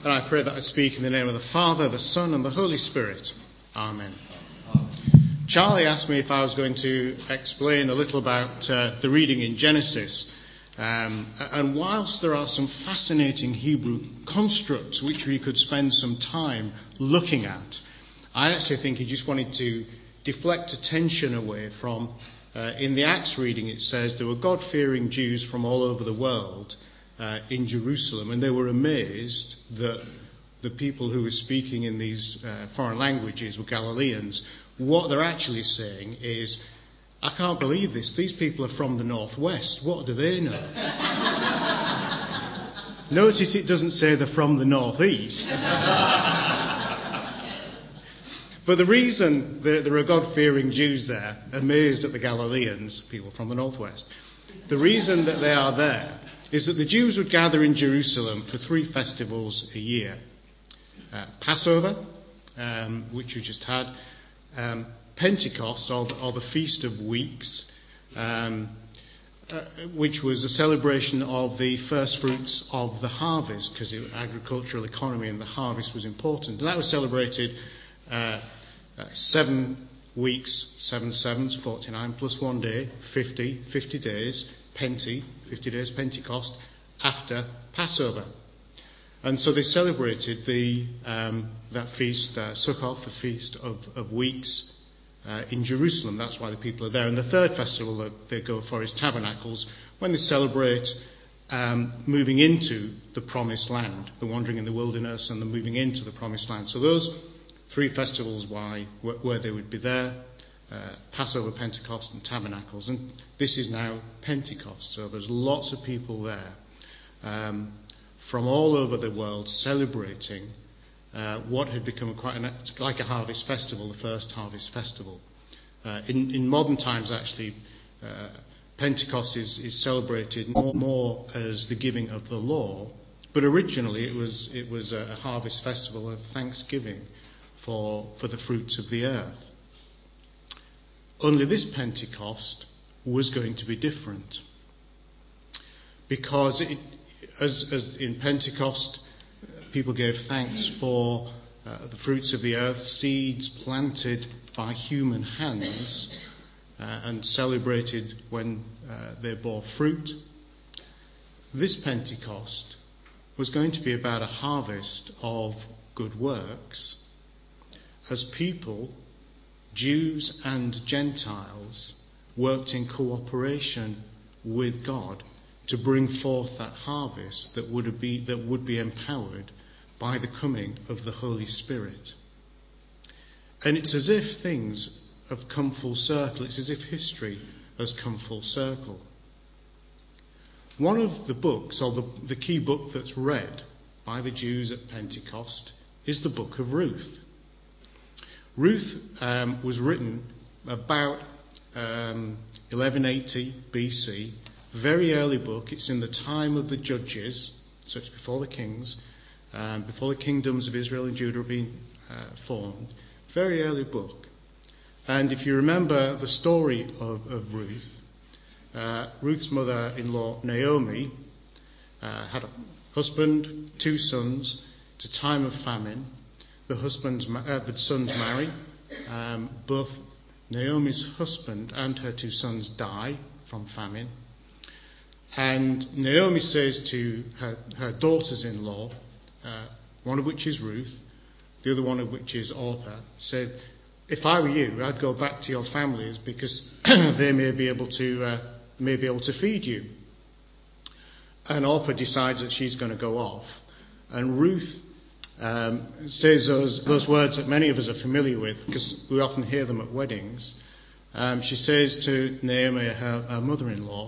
And I pray that I speak in the name of the Father, the Son, and the Holy Spirit. Amen. Charlie asked me if I was going to explain a little about the reading in Genesis. And whilst there are some fascinating Hebrew constructs which we could spend some time looking at, I actually think he just wanted to deflect attention away from, in the Acts reading it says there were God-fearing Jews from all over the world in Jerusalem, and they were amazed that the people who were speaking in these foreign languages were Galileans. What they're actually saying is, I can't believe this. These people are from the northwest. What do they know? Notice it doesn't say they're from the northeast. But the reason there are God-fearing Jews there, amazed at the Galileans, people from the northwest, the reason that they are there is that the Jews would gather in Jerusalem for 3 festivals a year. Passover, which we just had, Pentecost, or the Feast of Weeks, which was a celebration of the first fruits of the harvest, because the agricultural economy and the harvest was important. And that was celebrated 7 weeks, 7 sevens, 49, plus 1 day, 50 days, 50 days Pentecost, after Passover. And so they celebrated that feast, Sukkot, the Feast of Weeks, in Jerusalem. That's why the people are there. And the third festival that they go for is Tabernacles, when they celebrate moving into the Promised Land, the wandering in the wilderness and the moving into the Promised Land. So those 3 festivals where they would be there, Passover, Pentecost and Tabernacles. And this is now Pentecost, so there's lots of people there from all over the world celebrating what had become like a harvest festival, the first harvest festival. In modern times, actually, Pentecost is celebrated more as the giving of the law, but originally it was a harvest festival of thanksgiving for the fruits of the earth. Only this Pentecost was going to be different, because as in Pentecost, people gave thanks for the fruits of the earth, seeds planted by human hands, and celebrated when they bore fruit. This Pentecost was going to be about a harvest of good works, as people, Jews and Gentiles, worked in cooperation with God to bring forth that harvest that would be empowered by the coming of the Holy Spirit. And it's as if things have come full circle. It's as if history has come full circle. One of the books, or the key book that's read by the Jews at Pentecost, is the book of Ruth. Ruth was written about 1180 BC, very early book. It's in the time of the Judges, so it's before the kings, before the kingdoms of Israel and Judah have been formed. Very early book. And if you remember the story of Ruth, Ruth's mother-in-law Naomi had a husband, 2 sons. It's a time of famine. The sons marry. Both Naomi's husband and her 2 sons die from famine. And Naomi says to her daughters-in-law, one of which is Ruth, the other one of which is Orpah, said, if I were you, I'd go back to your families, because they may be able to feed you. And Orpah decides that she's going to go off. And Ruth says those words that many of us are familiar with, because we often hear them at weddings. She says to Naomi, her mother-in-law,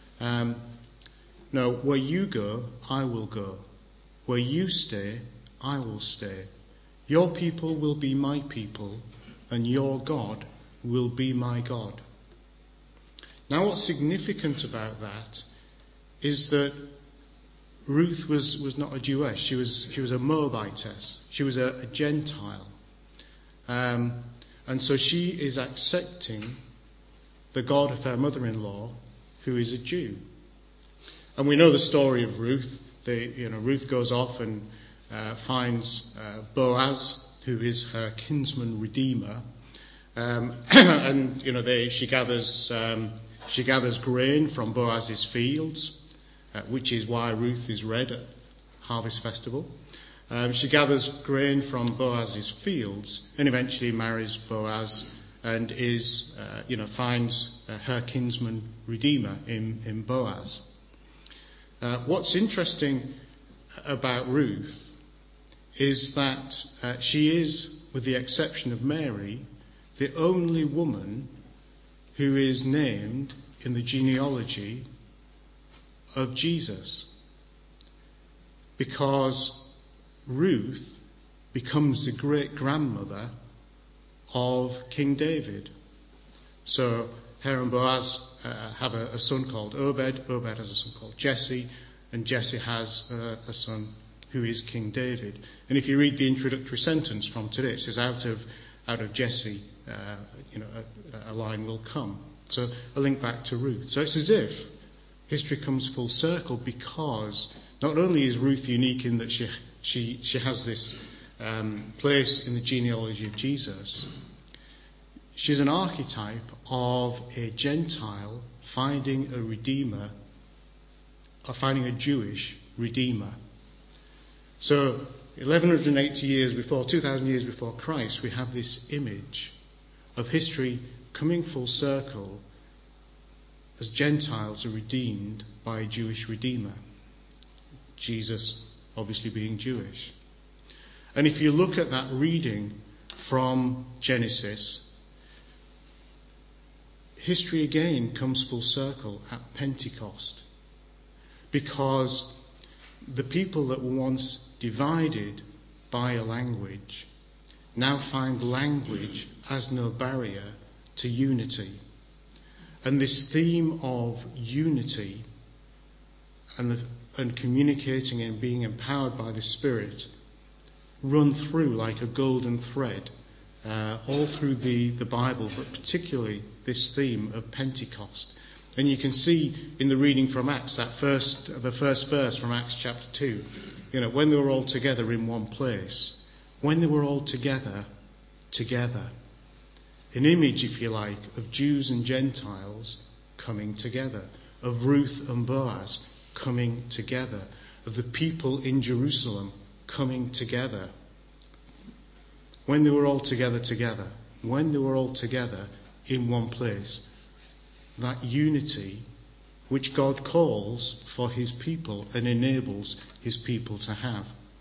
no, where you go, I will go. Where you stay, I will stay. Your people will be my people, and your God will be my God. Now, what's significant about that is that Ruth was not a Jewess. She was a Moabitess. She was a Gentile. And so she is accepting the God of her mother-in-law, who is a Jew. And we know the story of Ruth. Ruth goes off and finds Boaz, who is her kinsman redeemer, and she gathers grain from Boaz's fields, which is why Ruth is read at Harvest Festival. She gathers grain from Boaz's fields and eventually marries Boaz and finds her kinsman redeemer in Boaz. What's interesting about Ruth is that she is, with the exception of Mary, the only woman who is named in the genealogy of Jesus, because Ruth becomes the great-grandmother of King David. So her and Boaz have a son called Obed. Obed has a son called Jesse, and Jesse has a son who is King David. And if you read the introductory sentence from today, it says, out of Jesse, a line will come. So a link back to Ruth. So it's as if history comes full circle, because not only is Ruth unique in that she has this place in the genealogy of Jesus, she's an archetype of a Gentile finding a redeemer, or finding a Jewish redeemer. So 1180 years before, 2,000 years before Christ, we have this image of history coming full circle as Gentiles are redeemed by a Jewish redeemer. Jesus obviously being Jewish. And if you look at that reading from Genesis, history again comes full circle at Pentecost, because the people that were once divided by a language now find language as no barrier to unity. And this theme of unity and communicating and being empowered by the Spirit run through like a golden thread all through the Bible, but particularly this theme of Pentecost. And you can see in the reading from Acts, the first verse from Acts chapter 2, when they were all together in one place, when they were all together, an image, if you like, of Jews and Gentiles coming together, of Ruth and Boaz coming together, of the people in Jerusalem coming together. When they were all together, when they were all together in one place, that unity which God calls for his people and enables his people to have.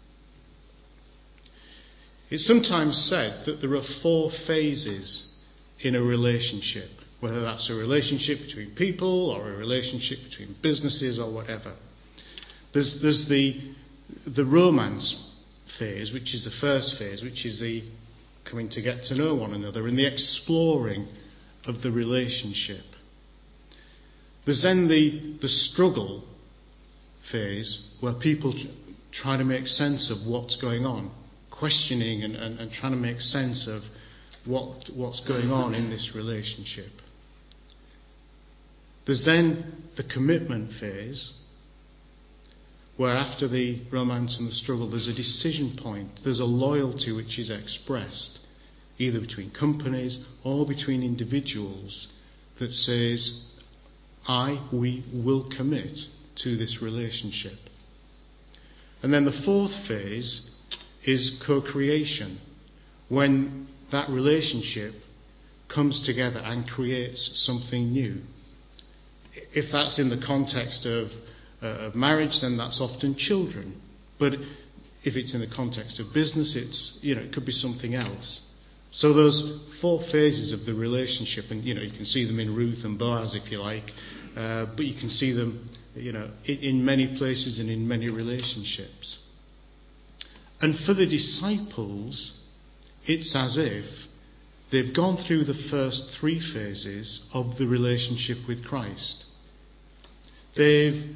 It's sometimes said that there are 4 phases in a relationship, whether that's a relationship between people or a relationship between businesses or whatever. There's the romance phase, which is the first phase, which is the coming to get to know one another and the exploring of the relationship. There's then the struggle phase, where people try to make sense of what's going on, questioning and trying to make sense of what's going on in this relationship. There's then the commitment phase, where after the romance and the struggle, there's a decision point. There's a loyalty which is expressed, either between companies or between individuals, that says, we will commit to this relationship. And then the 4th phase is co-creation, when that relationship comes together and creates something new. If that's in the context of marriage, then that's often children. But if it's in the context of business, it could be something else. So those 4 phases of the relationship, and you can see them in Ruth and Boaz, if you like, but you can see them, in many places and in many relationships. And for the disciples, it's as if they've gone through the first 3 phases of the relationship with Christ. They've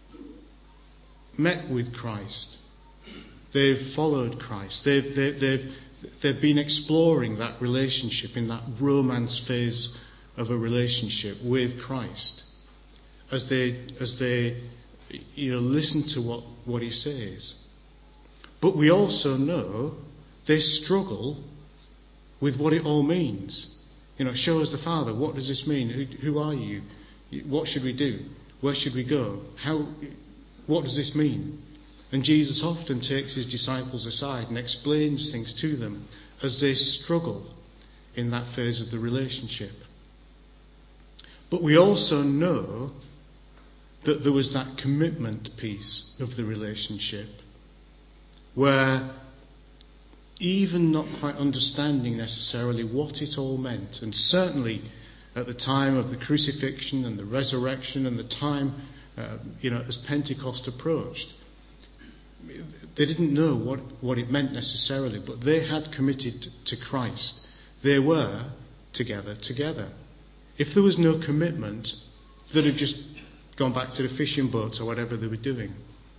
met with Christ. They've followed Christ. They've been exploring that relationship in that romance phase of a relationship with Christ, as they listen to what he says. But we also know they struggle with what it all means. Show us the Father. What does this mean? Who are you? What should we do? Where should we go? What does this mean? And Jesus often takes his disciples aside and explains things to them as they struggle in that phase of the relationship. But we also know that there was that commitment piece of the relationship where, even not quite understanding necessarily what it all meant, and certainly at the time of the crucifixion and the resurrection and the time, as Pentecost approached, they didn't know what it meant necessarily, but they had committed to Christ. They were together. If there was no commitment, they'd have just gone back to the fishing boats or whatever they were doing.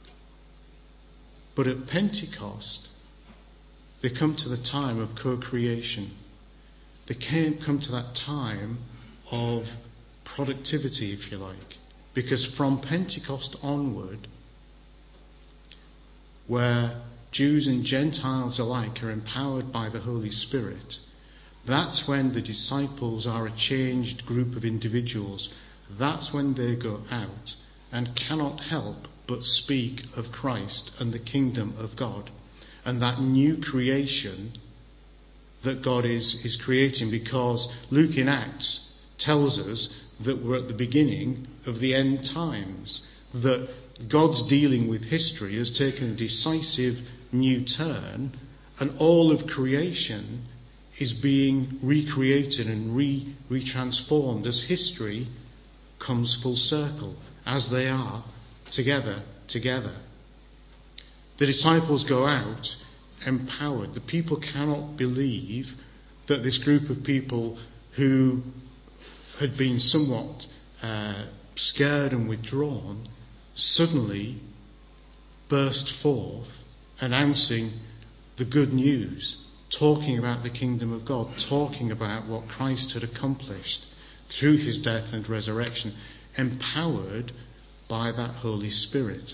But at Pentecost, they come to the time of co-creation. They can't come to that time of productivity, if you like, because from Pentecost onward, where Jews and Gentiles alike are empowered by the Holy Spirit, that's when the disciples are a changed group of individuals. That's when they go out and cannot help but speak of Christ and the kingdom of God and that new creation that God is creating, because Luke in Acts tells us that we're at the beginning of the end times, that God's dealing with history has taken a decisive new turn, and all of creation is being recreated and retransformed as history comes full circle, as they are together. The disciples go out empowered. The people cannot believe that this group of people who had been somewhat scared and withdrawn suddenly burst forth announcing the good news, talking about the kingdom of God, talking about what Christ had accomplished through his death and resurrection, empowered by that Holy Spirit.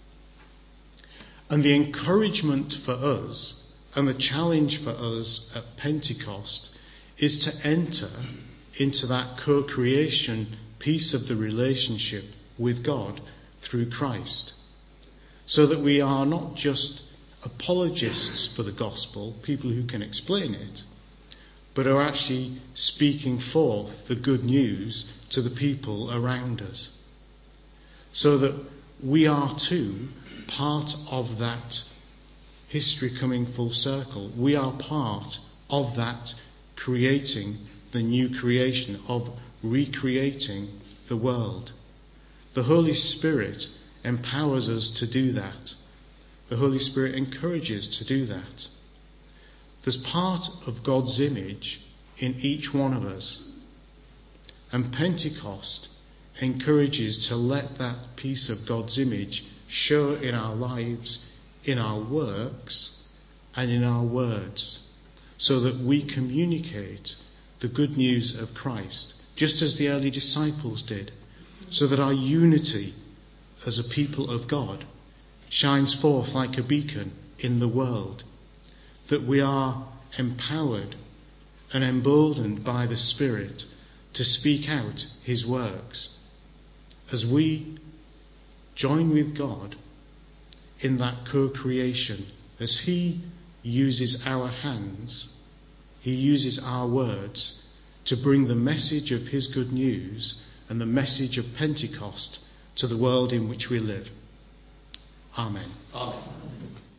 And the encouragement for us and the challenge for us at Pentecost is to enter into that co-creation piece of the relationship with God through Christ, so that we are not just apologists for the gospel, people who can explain it, but are actually speaking forth the good news to the people around us, so that we are too part of that history coming full circle. We are part of that creating the new creation, of recreating the world. The Holy Spirit empowers us to do that. The Holy Spirit encourages to do that. There's part of God's image in each one of us. And Pentecost encourages to let that piece of God's image show in our lives, in our works, and in our words, so that we communicate the good news of Christ, just as the early disciples did, so that our unity as a people of God shines forth like a beacon in the world, that we are empowered and emboldened by the Spirit to speak out his works as we join with God in that co-creation, as he uses our hands, he uses our words to bring the message of his good news and the message of Pentecost to the world in which we live. Amen. Amen.